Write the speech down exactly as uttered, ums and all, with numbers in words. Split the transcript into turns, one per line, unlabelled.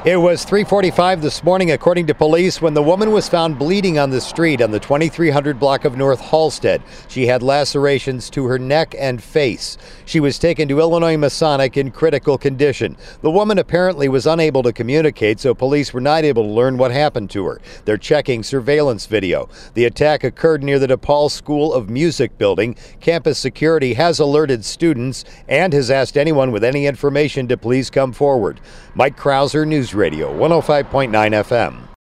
It was three forty-five this morning, according to police, when the woman was found bleeding on the street on the twenty-three hundred block of North Halsted. She had lacerations to her neck and face. She was taken to Illinois Masonic in critical condition. The woman apparently was unable to communicate, so police were not able to learn what happened to her. They're checking surveillance video. The attack occurred near the DePaul School of Music building. Campus security has alerted students and has asked anyone with any information to please come forward. Mike Krauser, News Radio one oh five point nine F M.